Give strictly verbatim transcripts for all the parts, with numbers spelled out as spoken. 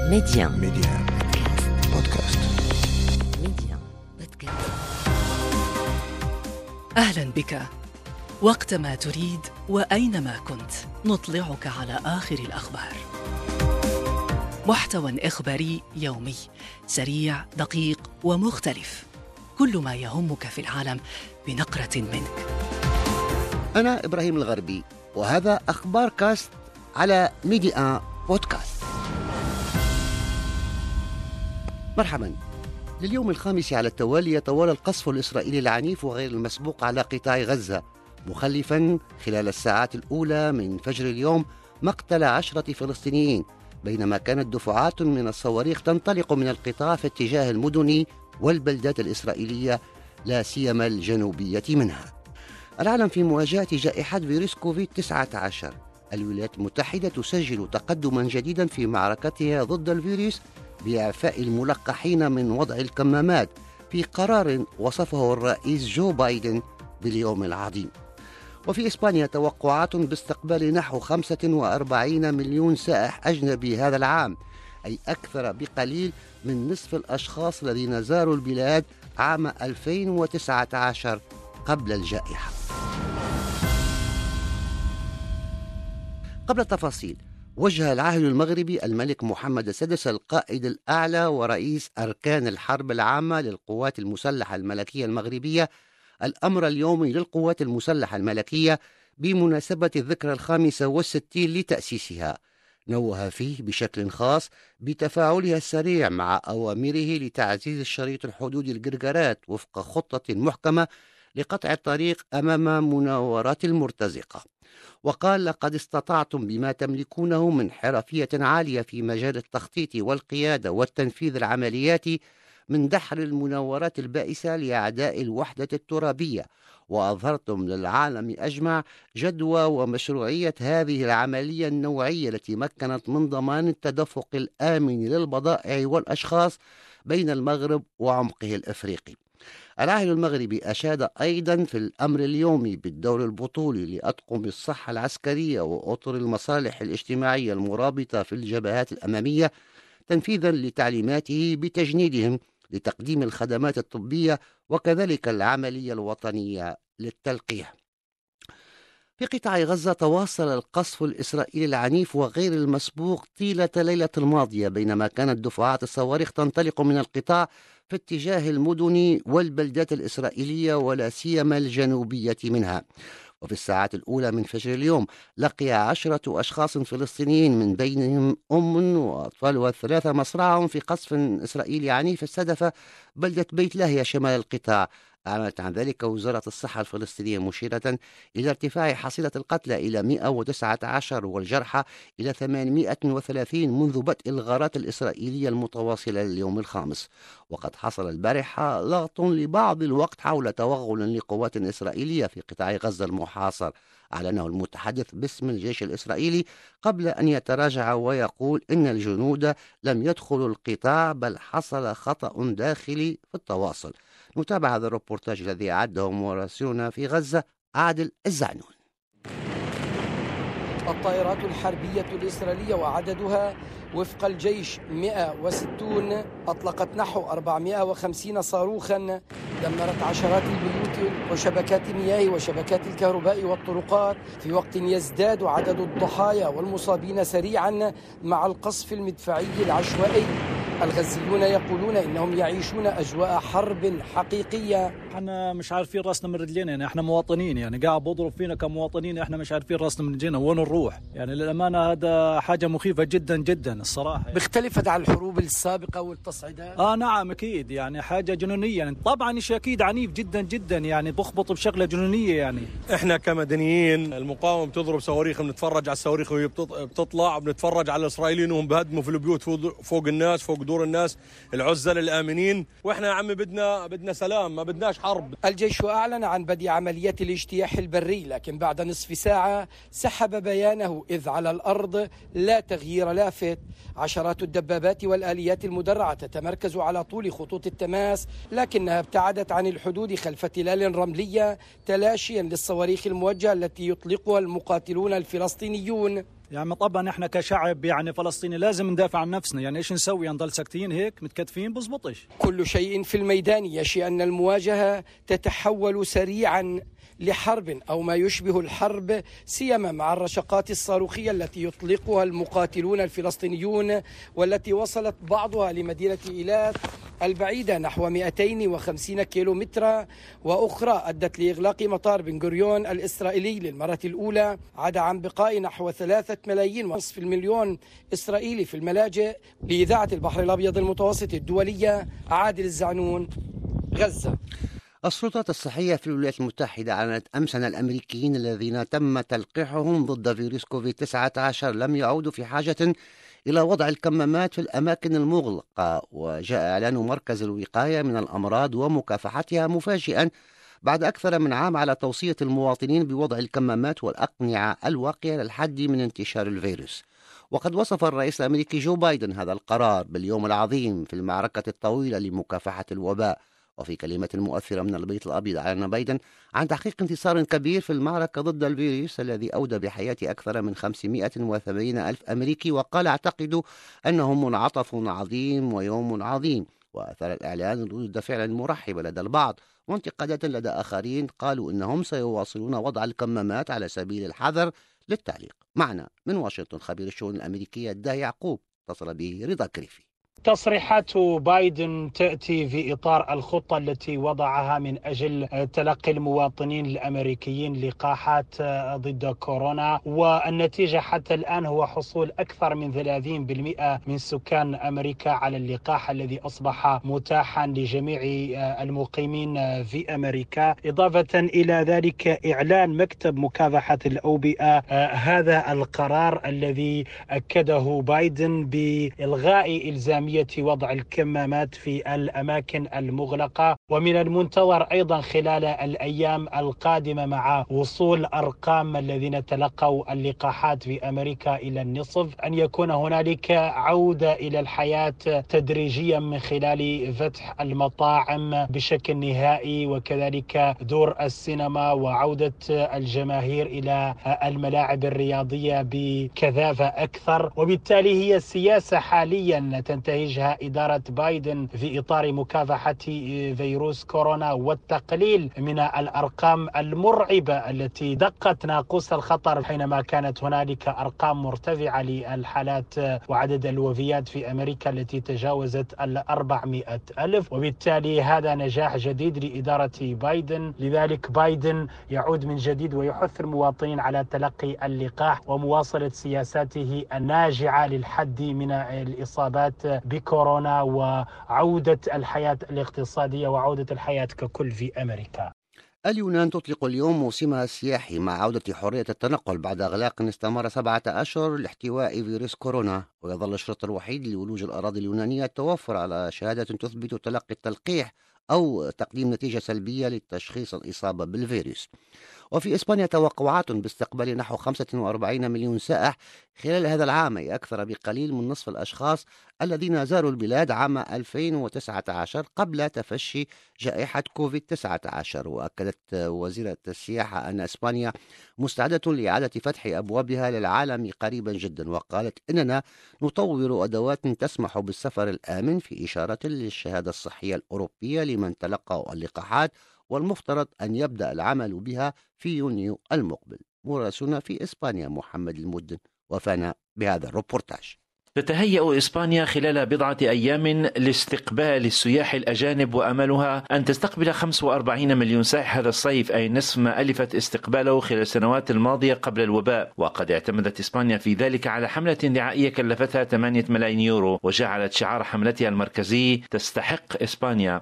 ميديان ميديان بودكاست. ميديان بودكاست. أهلا بك. وقتما تريد وأينما كنت نطلعك على آخر الأخبار. محتوى إخباري يومي سريع دقيق ومختلف، كل ما يهمك في العالم بنقرة منك. أنا إبراهيم الغربي، وهذا أخبار كاست على ميديان بودكاست. مرحبا. لليوم الخامس على التوالي يتوالى القصف الإسرائيلي العنيف وغير المسبوق على قطاع غزة، مخلفا خلال الساعات الأولى من فجر اليوم مقتل عشرة فلسطينيين، بينما كانت دفعات من الصواريخ تنطلق من القطاع في اتجاه المدن والبلدات الإسرائيلية، لا سيما الجنوبية منها. العالم في مواجهة جائحة فيروس كوفيد تسعة عشر. الولايات المتحدة تسجل تقدما جديدا في معركتها ضد الفيروس بإعفاء الملقحين من وضع الكمامات في قرار وصفه الرئيس جو بايدن باليوم العظيم. وفي إسبانيا توقعات باستقبال نحو خمسة وأربعين مليون سائح أجنبي هذا العام، أي أكثر بقليل من نصف الأشخاص الذين زاروا البلاد عام ألفين وتسعة عشر قبل الجائحة. قبل التفاصيل، وجه العاهل المغربي الملك محمد السادس القائد الأعلى ورئيس أركان الحرب العامة للقوات المسلحة الملكية المغربية الأمر اليومي للقوات المسلحة الملكية بمناسبة الذكرى الخامسة والستين لتأسيسها. نوه فيه بشكل خاص بتفاعلها السريع مع أوامره لتعزيز الشريط الحدودي الجرجرات وفق خطة محكمة لقطع الطريق أمام مناورات المرتزقة. وقال: لقد استطعتم بما تملكونه من حرفية عالية في مجال التخطيط والقيادة والتنفيذ العملياتي من دحر المناورات البائسة لأعداء الوحدة الترابية، وأظهرتم للعالم أجمع جدوى ومشروعية هذه العملية النوعية التي مكنت من ضمان التدفق الآمن للبضائع والأشخاص بين المغرب وعمقه الإفريقي. العاهل المغربي أشاد أيضا في الأمر اليومي بالدور البطولي لأطقم الصحة العسكرية وأطر المصالح الاجتماعية المرابطة في الجبهات الأمامية، تنفيذا لتعليماته بتجنيدهم لتقديم الخدمات الطبية وكذلك العملية الوطنية للتلقيح. في قطاع غزة تواصل القصف الإسرائيلي العنيف وغير المسبوق طيلة ليلة الماضية، بينما كانت دفعات الصواريخ تنطلق من القطاع في اتجاه المدن والبلدات الإسرائيلية ولا سيما الجنوبية منها. وفي الساعات الأولى من فجر اليوم لقي عشرة أشخاص فلسطينيين من بينهم أم وأطفال وثلاثة مصرعهم في قصف إسرائيلي عنيف استهدف بلدة بيت لاهيا شمال القطاع. أعلنت عن ذلك وزارة الصحة الفلسطينية مشيرة إلى ارتفاع حصيلة القتلى إلى مئة وتسعة عشر والجرحى إلى ثمانمئة وثلاثين منذ بدء الغارات الإسرائيلية المتواصلة لليوم الخامس. وقد حصل البارحة ضغط لبعض الوقت حول توغل لقوات إسرائيلية في قطاع غزة المحاصر، أعلنه المتحدث باسم الجيش الإسرائيلي قبل أن يتراجع ويقول إن الجنود لم يدخلوا القطاع بل حصل خطأ داخلي في التواصل. نتابع هذا الروبورتاج الذي أعده مراسلنا في غزة عادل الزعنون. الطائرات الحربية الإسرائيلية وعددها وفق الجيش مئة وستين أطلقت نحو أربعمئة وخمسين صاروخا، دمرت عشرات البيوت وشبكات المياه وشبكات الكهرباء والطرقات، في وقت يزداد عدد الضحايا والمصابين سريعا مع القصف المدفعي العشوائي. الغزيون يقولون إنهم يعيشون أجواء حرب حقيقية. احنا مش عارفين راسنا من رجلينا، يعني احنا مواطنين، يعني قاعد بضرب فينا كمواطنين، احنا مش عارفين راسنا من رجلينا وين نروح. يعني للأمانة هذا حاجة مخيفة جدا جدا الصراحة. يعني باختلفت عن الحروب السابقة والتصعيدات. اه نعم اكيد، يعني حاجة جنونية، يعني طبعا شيء اكيد عنيف جدا جدا، يعني بخبط بشغلة جنونية. يعني احنا كمدنيين المقاومة بتضرب صواريخ، بنتفرج على الصواريخ وهي بتطلع، بنتفرج على الإسرائيليين وهم بهدموا في البيوت فوق الناس، فوق دور الناس العزل الآمنين. واحنا يا عمي بدنا بدنا سلام، ما بدناش حرب. الجيش أعلن عن بدء عملية الاجتياح البري، لكن بعد نصف ساعة سحب بيانه، إذ على الأرض لا تغيير لافت. عشرات الدبابات والآليات المدرعة تتمركز على طول خطوط التماس، لكنها ابتعدت عن الحدود خلف تلال رملية تلاشيا للصواريخ الموجهة التي يطلقها المقاتلون الفلسطينيون. يعني طبعا احنا كشعب يعني فلسطيني لازم ندافع عن نفسنا، يعني ايش نسوي؟ نضل ساكتين هيك متكتفين؟ بزبطش. كل شيء في الميدان يشي أن المواجهة تتحول سريعا لحرب أو ما يشبه الحرب، سيما مع الرشقات الصاروخية التي يطلقها المقاتلون الفلسطينيون، والتي وصلت بعضها لمدينة إيلات البعيدة نحو مئتين وخمسين كيلومترا، وأخرى أدت لإغلاق مطار بن غوريون الإسرائيلي للمرة الأولى، عدا عن بقاء نحو ثلاثة ملايين ونصف المليون إسرائيلي في الملاجئ. لإذاعة البحر الأبيض المتوسط الدولية، عادل الزعنون، غزة. السلطات الصحية في الولايات المتحدة أعلنت أمس أن الأمريكيين الذين تم تلقيحهم ضد فيروس كوفيد تسعة عشر لم يعودوا في حاجة إلى وضع الكمامات في الأماكن المغلقة. وجاء إعلان مركز الوقاية من الأمراض ومكافحتها مفاجئا بعد أكثر من عام على توصية المواطنين بوضع الكمامات والأقنعة الواقية للحد من انتشار الفيروس. وقد وصف الرئيس الأمريكي جو بايدن هذا القرار باليوم العظيم في المعركة الطويلة لمكافحة الوباء. وفي كلمة مؤثرة من البيت الأبيض أعلن بايدن عن تحقيق انتصار كبير في المعركة ضد الفيروس الذي أودى بحياة أكثر من خمسمائة وثمانين ألف أمريكي، وقال: أعتقد أنه منعطف عظيم ويوم عظيم. وأثار الإعلان ردود فعل مرحبة لدى البعض وانتقادات لدى آخرين قالوا إنهم سيواصلون وضع الكمامات على سبيل الحذر. للتعليق معنا من واشنطن خبير الشؤون الأمريكية الداعي يعقوب، اتصل به رضا كريفي. تصريحات بايدن تأتي في إطار الخطة التي وضعها من أجل تلقي المواطنين الأمريكيين لقاحات ضد كورونا، والنتيجة حتى الآن هو حصول أكثر من ثلاثين بالمئة من سكان أمريكا على اللقاح الذي أصبح متاحا لجميع المقيمين في أمريكا. إضافة إلى ذلك إعلان مكتب مكافحة الأوبئة هذا القرار الذي أكده بايدن بإلغاء إلزامية وضع الكمامات في الأماكن المغلقة. ومن المنتظر أيضا خلال الأيام القادمة مع وصول أرقام الذين تلقوا اللقاحات في أمريكا إلى النصف أن يكون هنالك عودة إلى الحياة تدريجيا من خلال فتح المطاعم بشكل نهائي، وكذلك دور السينما، وعودة الجماهير إلى الملاعب الرياضية بكثافة أكثر. وبالتالي هي السياسة حاليا تنتهجها إدارة بايدن في إطار مكافحة فيروس كورونا والتقليل من الأرقام المرعبة التي دقت ناقوس الخطر حينما كانت هنالك أرقام مرتفعة للحالات وعدد الوفيات في أمريكا التي تجاوزت الأربعمائة ألف. وبالتالي هذا نجاح جديد لإدارة بايدن. لذلك بايدن يعود من جديد ويحث المواطنين على تلقي اللقاح ومواصلة سياساته الناجعة للحد من الإصابات بكورونا وعودة الحياة الاقتصادية وعودة الحياة ككل في أمريكا. اليونان تطلق اليوم موسمها السياحي مع عودة حرية التنقل بعد إغلاق استمر سبعة أشهر لاحتواء فيروس كورونا. ويظل الشرط الوحيد لولوج الأراضي اليونانية التوفر على شهادة تثبت تلقي التلقيح أو تقديم نتيجة سلبية للتشخيص الإصابة بالفيروس. وفي إسبانيا توقعات باستقبال نحو خمسة وأربعين مليون سائح خلال هذا العام، أي أكثر بقليل من نصف الأشخاص الذين زاروا البلاد عام ألفين وتسعة عشر قبل تفشي جائحة كوفيد تسعة عشر. وأكدت وزيرة السياحة أن إسبانيا مستعدة لإعادة فتح أبوابها للعالم قريبا جدا، وقالت إننا نطور أدوات تسمح بالسفر الآمن في إشارة للشهادة الصحية الأوروبية لمن تلقوا اللقاحات، والمفترض أن يبدأ العمل بها في يونيو المقبل. مراسلنا في إسبانيا محمد المدن وفانا بهذا الروبورتاج. تتهيأ إسبانيا خلال بضعة أيام لاستقبال السياح الأجانب، وأملها أن تستقبل خمسة وأربعين مليون سائح هذا الصيف، أي نصف ما ألفت استقباله خلال السنوات الماضية قبل الوباء. وقد اعتمدت إسبانيا في ذلك على حملة دعائية كلفتها ثمانية ملايين يورو، وجعلت شعار حملتها المركزي تستحق إسبانيا.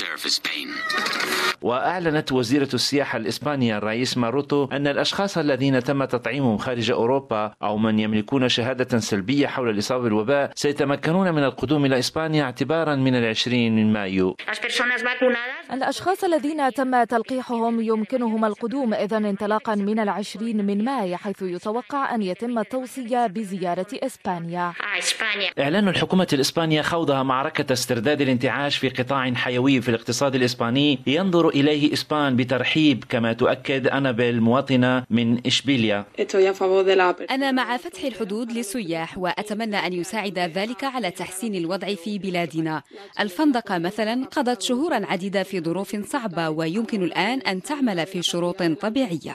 وأعلنت وزيرة السياحة الإسبانية الرئيس ماروتو أن الأشخاص الذين تم تطعيمهم خارج أوروبا أو من يملكون شهادة سلبية حول الإصابة بالوباء سيتمكنون من القدوم إلى إسبانيا اعتبارا من العشرين من مايو. الأشخاص الذين تم تلقيحهم يمكنهم القدوم إذن انطلاقا من العشرين من مايو، حيث يتوقع أن يتم التوصية بزيارة إسبانيا. إعلان الحكومة الإسبانية خوضها معركة استرداد الانتعاش في قطاع حيوي في الاقتصاد الإسباني ينظر إليه إسبان بترحيب، كما تؤكد أنابيل مواطنة من إشبيليا. أنا مع فتح الحدود للسياح، وأتمنى أن يساعد ذلك على تحسين الوضع في بلادنا. الفندقة مثلا قضت شهورا عديدة في ظروف صعبة، ويمكن الآن أن تعمل في شروط طبيعية.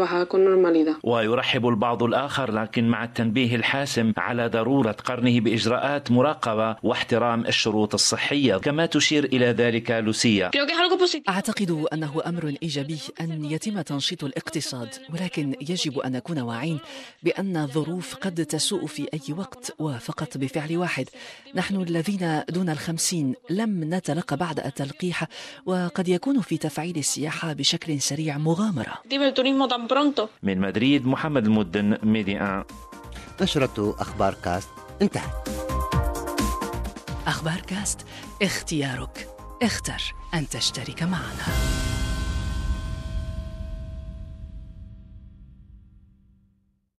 ويرحب البعض الآخر لكن مع التنبيه الحاسم على ضرورة قرنه بإجراءات مراقبة واحترام الشروط الصحية، كما تشير إلى ذلك لوسيا. أعتقد أنه أمر إيجابي أن يتم تنشيط الاقتصاد، ولكن يجب أن نكون واعين بأن الظروف قد تسوء في أي وقت، وفقط بفعل واحد. نحن الذين دون الخمسين لم نتلقى بعد التلقيح، وقد يكون في تفعيل السياحة بشكل سريع مغامرة. من مدريد محمد المدن، ميديا. نشرة أخبار كاست انتهت. أخبار كاست، اختيارك، اختر أن تشترك معنا.